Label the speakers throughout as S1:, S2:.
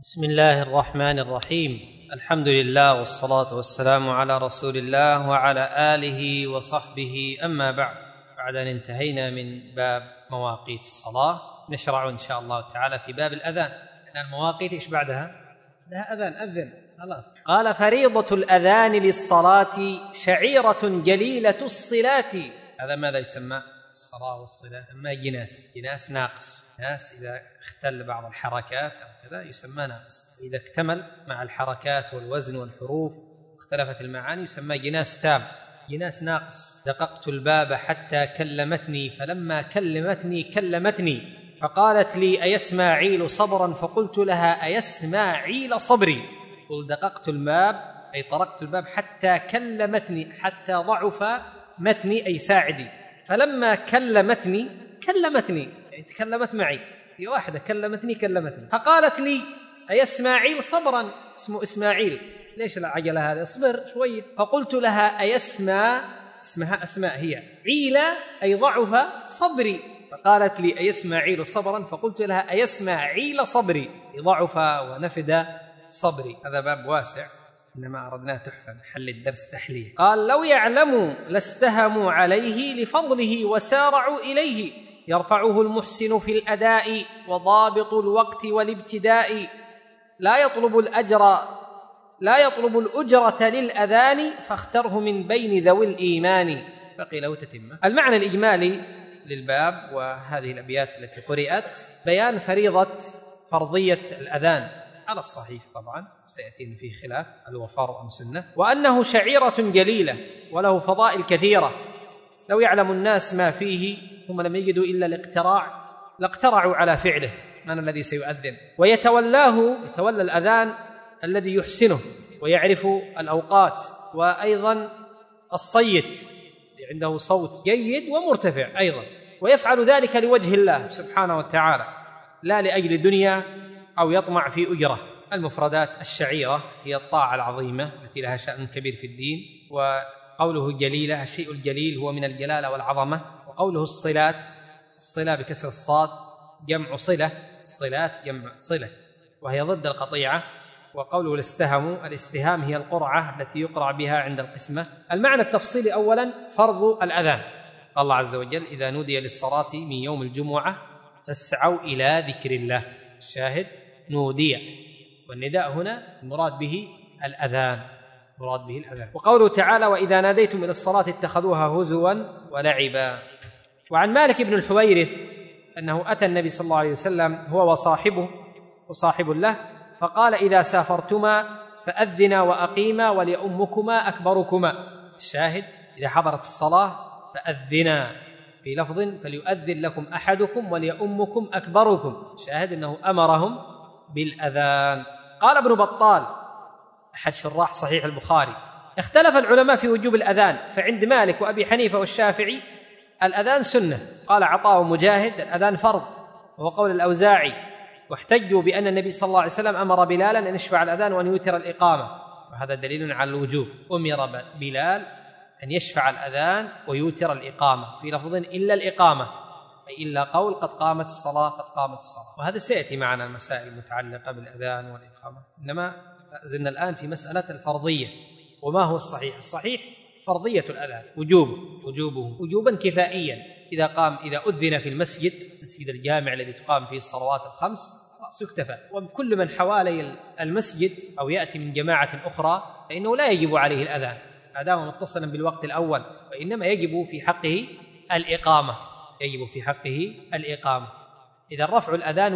S1: بسم الله الرحمن الرحيم. الحمد لله والصلاة والسلام على رسول الله وعلى آله وصحبه. أما بعد أن انتهينا من باب مواقيت الصلاة، نشرع إن شاء الله تعالى في باب الأذان. المواقيت إيش بعدها؟ لها أذان، أذن خلاص. قال: فريضة الأذان للصلاة شعيرة جليلة الصلاة. هذا ماذا يسمى؟ الصلاة والصلاة. أما جناس ناقص، ناس إذا اختل بعض الحركات أو كذا يسمى ناقص، إذا اكتمل مع الحركات والوزن والحروف واختلفت المعاني يسمى جناس تام. جناس ناقص: دققت الباب حتى كلمتني، فلما كلمتني فقالت لي: أيسماعيل صبرا؟ فقلت لها: أيسماعيل صبري. قل دققت الباب أي طرقت الباب حتى كلمتني، حتى ضعف متني أي ساعدي. فلما كلمتني يعني تكلمت معي، هي واحدة كلمتني فقالت لي: أيسماعيل صبرا؟ اسمه إسماعيل، ليش العجلة هذه؟ اصبر شوية. فقلت لها: اسمها أسماء هي، عيلة أي ضعف صبري. فقالت لي: أيسماعيل صبرا؟ فقلت لها: أيسماعيل صبري، ضعف ونفد صبري. هذا باب واسع، إنما أردناه تحفة، نحل الدرس تحلية. قال: لو يعلموا لاستهموا عليه لفضله وسارعوا إليه، يرفعه المحسن في الأداء وضابط الوقت والابتداء، لا يطلب الأجرة للأذان، فاختره من بين ذوي الإيمان. بقي له تتمة. المعنى الإجمالي للباب وهذه الأبيات التي قرأت بيان فرضية الأذان على الصحيح، طبعا سيأتينا فيه خلاف هل هو فرض أم سنة، وأنه شعيرة جليلة وله فضائل كثيرة. لو يعلم الناس ما فيه ثم لم يجدوا إلا الاقتراع لاقترعوا على فعله. من الذي سيؤذن؟ يتولى الأذان الذي يحسنه ويعرف الأوقات، وأيضا الصيت عنده صوت جيد ومرتفع أيضا، ويفعل ذلك لوجه الله سبحانه وتعالى لا لأجل دنيا أو يطمع في أجرة. المفردات الشعيرة هي الطاعة العظيمة التي لها شأن كبير في الدين، وقوله جليلة الشيء الجليل هو من الجلالة والعظمة. وقوله الصلات، الصلة بكسر الصاد جمع صلة، الصلات جمع صلة وهي ضد القطيعة. وقوله الاستهام هي القرعة التي يقرع بها عند القسمة. المعنى التفصيلي أولا فرض الأذان. الله عز وجل: إذا نودي للصلاة من يوم الجمعة فاسعوا إلى ذكر الله. الشاهد نودي، والنداء هنا المراد به الأذان. وقوله تعالى: وإذا ناديتم إلى الصلاة اتخذوها هزوا ولعبا. وعن مالك بن الحويرث أنه أتى النبي صلى الله عليه وسلم هو وصاحب له، فقال: إذا سافرتما فأذنا وأقيما وليؤمكما أكبركما. الشاهد إذا حضرت الصلاة فأذنا، في لفظ فليؤذن لكم أحدكم وليؤمكم أكبركم. الشاهد أنه أمرهم بالأذان. قال ابن بطال أحد شراح صحيح البخاري: اختلف العلماء في وجوب الأذان، فعند مالك وأبي حنيفة والشافعي الأذان سنة. قال عطاء ومجاهد: الأذان فرض، وهو قول الأوزاعي. واحتجوا بأن النبي صلى الله عليه وسلم أمر بلالا أن يشفع الأذان وأن يوتر الإقامة، وهذا دليل على الوجوب. أمر بلال أن يشفع الأذان ويوتر الإقامة، في لفظ إلا الإقامة، أي إلا قول قد قامت الصلاة. وهذا سيأتي معنا المسائل المتعلقة بالأذان والإقامة، إنما زلنا الآن في مسألة الفرضية. وما هو الصحيح؟ الصحيح فرضية الأذان وجوبه وجوبا كفائيا. إذا أذن في المسجد الجامع الذي تقام فيه الصلوات الخمس يكتفى. وكل من حوالي المسجد أو يأتي من جماعة أخرى فإنه لا يجب عليه الأذان ما دام متصلا بالوقت الأول، وإنما يجب في حقه الإقامة. إذا رفع الأذان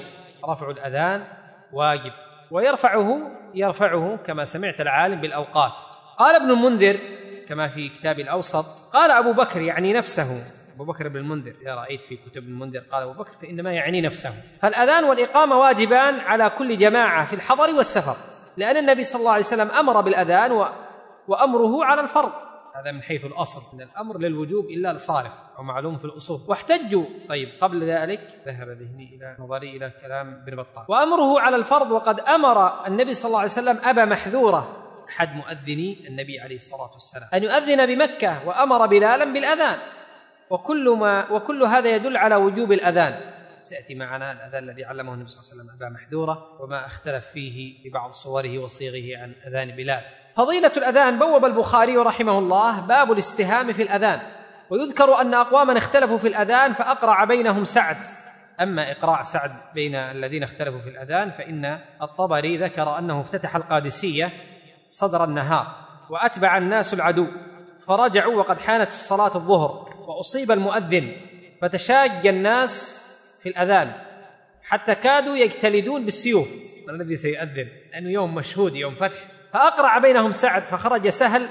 S1: واجب، ويرفعه كما سمعت العالم بالأوقات. قال ابن المنذر كما في كتاب الأوسط: قال أبو بكر يعني نفسه، أبو بكر بن المنذر، إذا رأيت في كتب المنذر قال أبو بكر فإنما يعني نفسه. فالأذان والإقامة واجبان على كل جماعة في الحضر والسفر، لأن النبي صلى الله عليه وسلم أمر بالأذان وأمره على الفرض. هذا من حيث الأصل، أن الأمر للوجوب إلا لصالح أو معلوم في الأصول. واحتجوا قبل ذلك ذهب ذهني إلى نظري إلى كلام ابن بطال. وأمره على الفرض، وقد أمر النبي صلى الله عليه وسلم أبا محذورة أحد مؤذني النبي عليه الصلاة والسلام أن يؤذن بمكة، وأمر بلالا بالأذان. وكل هذا يدل على وجوب الأذان. سيأتي معنا الأذان الذي علمه النبي صلى الله عليه وسلم أبا محذورة وما اختلف فيه في بعض صوره وصيغه عن أذان بلال. فضيلة الأذان بوب البخاري رحمه الله باب الاستهام في الأذان، ويذكر أن أقواما اختلفوا في الأذان فأقرع بينهم سعد. أما إقراع سعد بين الذين اختلفوا في الأذان فإن الطبري ذكر أنه افتتح القادسية صدر النهار وأتبع الناس العدو فرجعوا وقد حانت الصلاة الظهر، وأصيب المؤذن فتشاج الناس في الأذان حتى كادوا يجتلدون بالسيوف من الذي سيؤذن، لأنه يوم مشهود يوم فتح. فأقرع بينهم سعد فخرج سهل،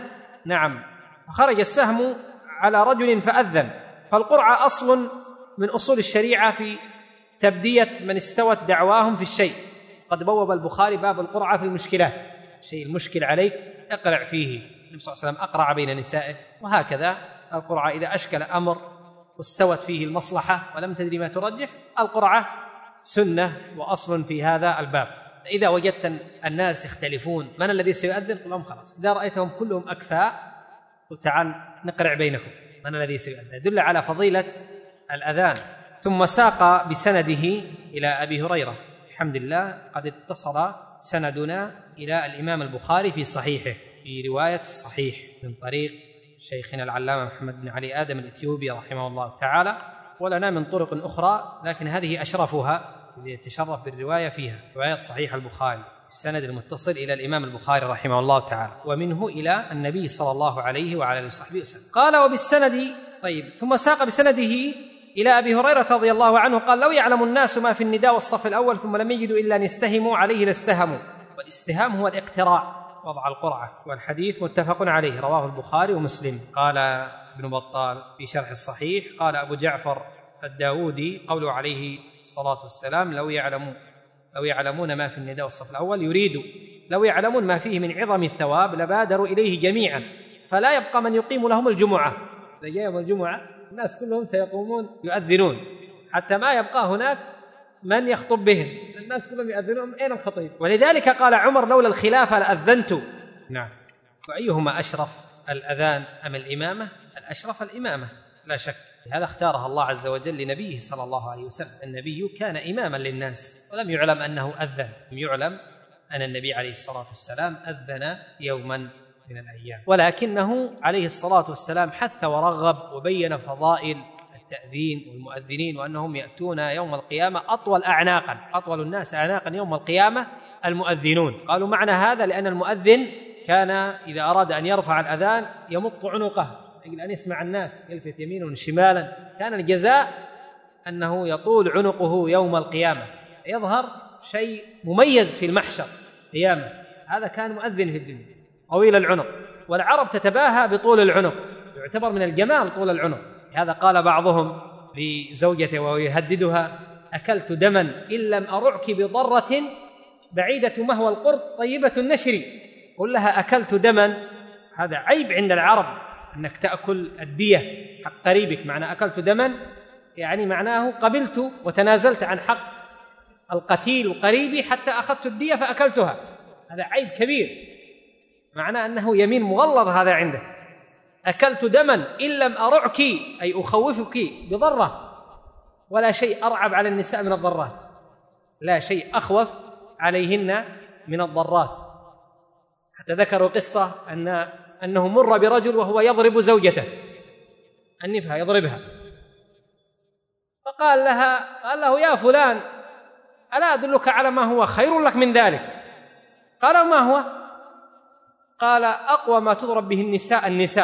S1: فخرج السهم على رجل فأذن. فالقرعة أصل من أصول الشريعة في تبدية من استوت دعواهم في الشيء. قد بوب البخاري باب القرعة في المشكلات، الشيء المشكل عليك اقرع فيه. النبي صلى الله عليه وسلم أقرع بين نسائه، وهكذا القرعة إذا أشكل أمر واستوت فيه المصلحة ولم تدري ما ترجح، القرعة سنة وأصل في هذا الباب. إذا وجدت الناس يختلفون من الذي سيؤذن قل لهم خلاص، إذا رأيتهم كلهم أكفاء قل تعال نقرع بينكم من الذي سيؤذن، يدل على فضيلة الأذان. ثم ساق بسنده إلى أبي هريرة. الحمد لله قد اتصل سندنا إلى الإمام البخاري في صحيحه في رواية الصحيح من طريق شيخنا العلامة محمد بن علي آدم الإثيوبي رحمه الله تعالى، ولنا من طرق أخرى لكن هذه أشرفها يتشرف بالرواية فيها، رواية صحيح البخاري السند المتصل إلى الإمام البخاري رحمه الله تعالى ومنه إلى النبي صلى الله عليه وعلى آله وصحبه وسلم. قال وبالسند ثم ساق بسنده إلى أبي هريرة رضي الله عنه قال لو يعلم الناس ما في النداء والصف الأول ثم لم يجدوا إلا أن يستهموا عليه لاستهموا. والاستهام هو الاقتراع، وضع القرعة، والحديث متفق عليه رواه البخاري ومسلم. قال ابن بطال في شرح الصحيح قال أبو جعفر الداودي قوله عليه الصلاة والسلام لو يعلمون ما في النداء والصف الأول يريد لو يعلمون ما فيه من عظم الثواب لبادروا إليه جميعا فلا يبقى من يقيم لهم الجمعة. إذا جاء يوم الجمعة الناس كلهم سيقومون يؤذنون حتى ما يبقى هناك من يخطب بهم، الناس كلهم يؤذنون أين الخطيب؟ ولذلك قال عمر لولا الخلافة لأذنت. وأيهما أشرف الأذان أم الإمامة؟ الأشرف الإمامة لا شك، هذا اختارها الله عز وجل لنبيه صلى الله عليه وسلم. النبي كان إماما للناس ولم يعلم أنه أذن، لم يعلم أن النبي عليه الصلاة والسلام أذن يوما من الأيام، ولكنه عليه الصلاة والسلام حث ورغب وبين فضائل التأذين والمؤذنين وأنهم يأتون يوم القيامة أطول الناس أعناقا يوم القيامة المؤذنون. قالوا معنى هذا لأن المؤذن كان إذا أراد أن يرفع الأذان يمط عنقه يجل أن يسمع الناس يلفت يمينا وشمالا، كان الجزاء أنه يطول عنقه يوم القيامة يظهر شيء مميز في المحشر قيامة. هذا كان مؤذن في الدنيا طويل العنق، والعرب تتباهى بطول العنق، يعتبر من الجمال طول العنق. هذا قال بعضهم لزوجته وهو يهددها أكلت دما إن لم أرعك بضرة بعيدة مهوى القرط طيبة النشر. قل لها أكلت دما، هذا عيب عند العرب أنك تأكل الدية حق قريبك. معنى أكلت دما يعني معناه قبلت وتنازلت عن حق القتيل وقريبي حتى أخذت الدية فأكلتها، هذا عيب كبير، معناه أنه يمين مغلظ هذا عنده. أكلت دما إن لم أرعك أي أخوفك بضرة، ولا شيء أرعب على النساء من الضرات، لا شيء أخوف عليهن من الضرات. حتى ذكروا قصة أنه مر برجل وهو يضرب زوجته النفها يضربها، فقال له يا فلان ألا أدلك على ما هو خير لك من ذلك؟ قال ما هو؟ قال أقوى ما تضرب به النساء.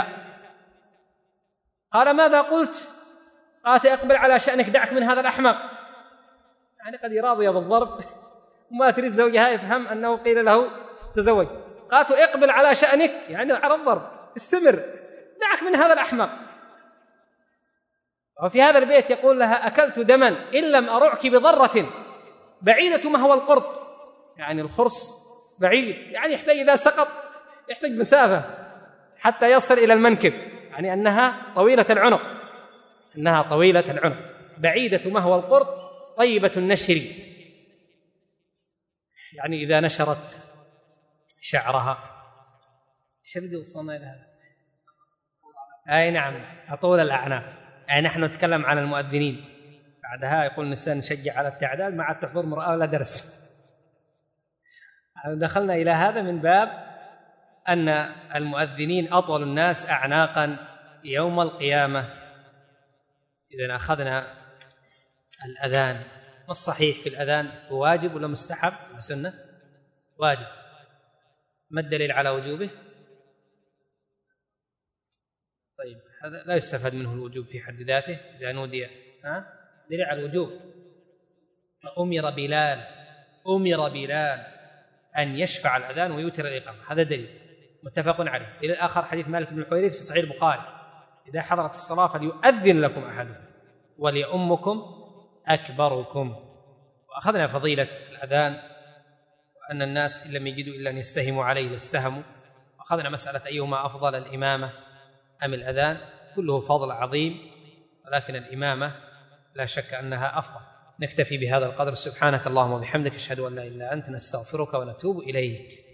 S1: قال ماذا قلت؟ قالت اقبل على شأنك دعك من هذا الأحمق، يعني قد راضية بالضرب وما تريد زوجها يفهم أنه قيل له تزوج. قالت اقبل على شأنك يعني على الضرب استمر، دعك من هذا الأحمق. وفي هذا البيت يقول لها أكلت دما إن لم أرعك بضرة بعيدة مهوى القرط، يعني الخرص بعيد، يعني يحتاج إذا سقط يحتاج مسافة حتى يصل إلى المنكب، يعني أنها طويلة العنق بعيدة مهوى القرط طيبة النشر، يعني إذا نشرت شعرها. ايش اللي وصلنا إلى هذا؟ أي نعم، أطول الأعناق. أي نحن نتكلم عن المؤذنين، بعدها يقول الإنسان نشجع على التعداد ما عاد تحضر مرأة ولا درس. دخلنا إلى هذا من باب أن المؤذنين أطول الناس أعناقا يوم القيامة. إذن أخذنا الأذان، ما الصحيح في الأذان؟ هو واجب ولا مستحب ولا سنة؟ واجب. ما الدليل على وجوبه؟ طيب هذا لا يستفاد منه الوجوب في حد ذاته إذا نودي. دليل على الوجوب أمر بلال أن يشفع الأذان ويوتر الإقامة، هذا دليل متفق عليه. إلى الآخر حديث مالك بن الحويرث في صحيح البخاري: إذا حضرت الصلاة فليؤذن لكم أحدكم وليؤمكم أكبركم. وأخذنا فضيلة الأذان وأن الناس إن لم يجدوا إلا أن يستهموا عليه لاستهموا. وأخذنا مسألة أيهما أفضل، الإمامة أم الأذان؟ كله فضل عظيم، ولكن الإمامة لا شك أنها أفضل. نكتفي بهذا القدر. سبحانك اللهم وبحمدك، أشهد أن لا إله إلا أنت، نستغفرك ونتوب إليك.